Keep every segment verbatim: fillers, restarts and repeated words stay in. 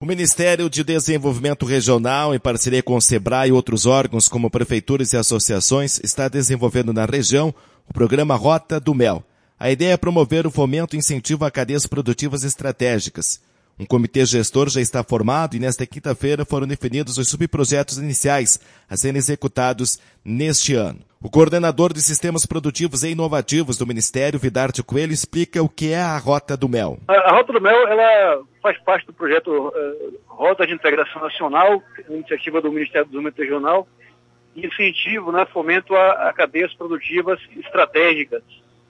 O Ministério de Desenvolvimento Regional, em parceria com o SEBRAE e outros órgãos como prefeituras e associações, está desenvolvendo na região o programa Rota do Mel. A ideia é promover o fomento e incentivo a cadeias produtivas estratégicas. Um comitê gestor já está formado e nesta quinta-feira foram definidos os subprojetos iniciais a serem executados neste ano. O coordenador de Sistemas Produtivos e Inovativos do Ministério, Vidarte Coelho, explica o que é a Rota do Mel. A Rota do Mel ela faz parte do projeto uh, Rota de Integração Nacional, iniciativa do Ministério do Desenvolvimento Regional, e incentivo, né, fomento a, a cadeias produtivas estratégicas.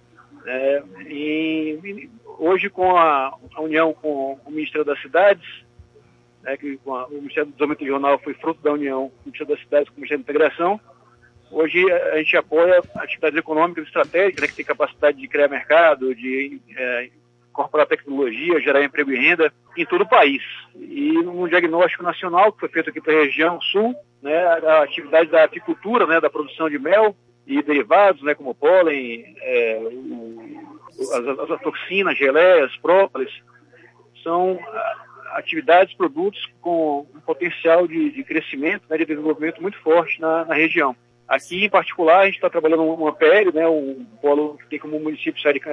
É, e, hoje, com a, a união com o Ministério das Cidades, né, que com a, o Ministério do Desenvolvimento Regional foi fruto da união do Ministério das Cidades com o Ministério da Integração. Hoje a gente apoia atividades econômicas estratégicas, né, que tem capacidade de criar mercado, de é, incorporar tecnologia, gerar emprego e renda em todo o país. E um diagnóstico nacional que foi feito aqui para a região sul, né, a atividade da apicultura, né, da produção de mel e derivados, né, como pólen, é, o, as, as toxinas, geleias, própolis, são atividades, produtos com um potencial de, de crescimento, né, de desenvolvimento muito forte na, na região. Aqui, em particular, a gente está trabalhando uma P L, né, um polo que tem como município sede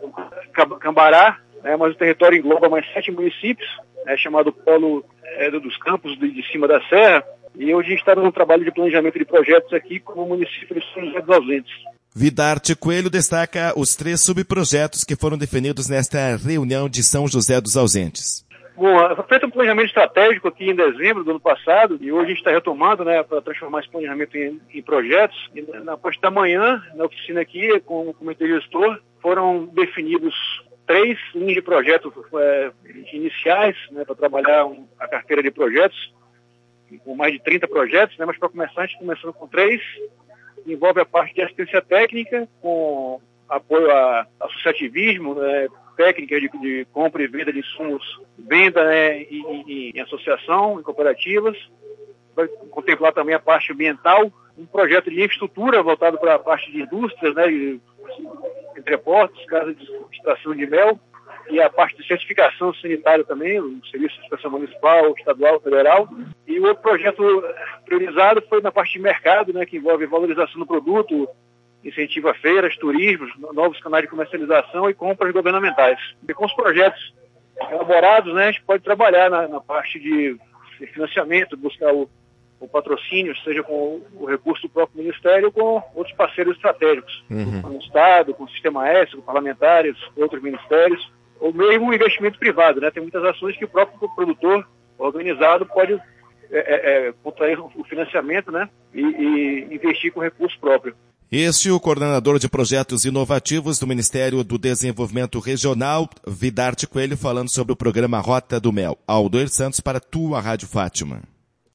Cambará, né, mas o território engloba mais sete municípios, né, chamado Polo é, dos Campos de, de Cima da Serra, e hoje a gente está no trabalho de planejamento de projetos aqui como município de São José dos Ausentes. Vidarte Coelho destaca os três subprojetos que foram definidos nesta reunião de São José dos Ausentes. Bom, foi feito um planejamento estratégico aqui em dezembro do ano passado e hoje a gente está retomando, né, para transformar esse planejamento em, em projetos. E na parte da manhã, na oficina aqui, com o comitê gestor, foram definidos três linhas de projetos é, iniciais, né, para trabalhar um, a carteira de projetos, com mais de trinta projetos, né, mas para começar, a gente começando com três. Envolve a parte de assistência técnica, com apoio a associativismo, né, técnicas de, de compra e venda de insumos, venda, né, em, em, em associação, em cooperativas. Vai contemplar também a parte ambiental, um projeto de infraestrutura voltado para a parte de indústrias, né, de entrepostos, casas de extração de mel, e a parte de certificação sanitária também, o Serviço de Inspeção Municipal, Estadual, Federal. E o outro projeto priorizado foi na parte de mercado, né, que envolve valorização do produto, incentivo a feiras, turismos, novos canais de comercialização e compras governamentais. E com os projetos elaborados, né, a gente pode trabalhar na, na parte de financiamento, buscar o, o patrocínio, seja com o recurso do próprio Ministério ou com outros parceiros estratégicos, uhum. com o Estado, com o Sistema S, com parlamentares, outros ministérios, ou mesmo o investimento privado, né? Tem muitas ações que o próprio produtor organizado pode é, é, contrair o financiamento, né, e, e investir com recurso próprio. Este é o coordenador de projetos inovativos do Ministério do Desenvolvimento Regional, Vidarte Coelho, falando sobre o programa Rota do Mel. Aldoir Santos para tua Rádio Fátima.